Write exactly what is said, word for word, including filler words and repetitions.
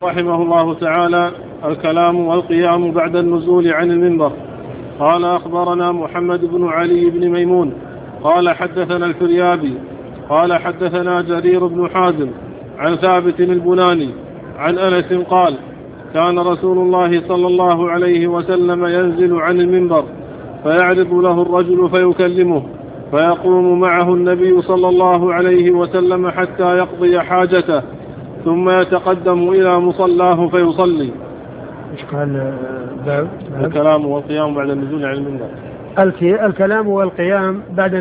رحمه الله تعالى: الكلام والقيام بعد النزول عن المنبر. قال: أخبرنا محمد بن علي بن ميمون قال حدثنا الفريابي قال حدثنا جرير بن حازم عن ثابت البناني عن أنس قال: كان رسول الله صلى الله عليه وسلم ينزل عن المنبر فيعرض له الرجل فيكلمه، فيقوم معه النبي صلى الله عليه وسلم حتى يقضي حاجته، ثم يتقدم إلى مصلاه فيصلي. إيش قال؟ الكلام والقيام بعد النزول عن المنبر. الكلام والقيام بعد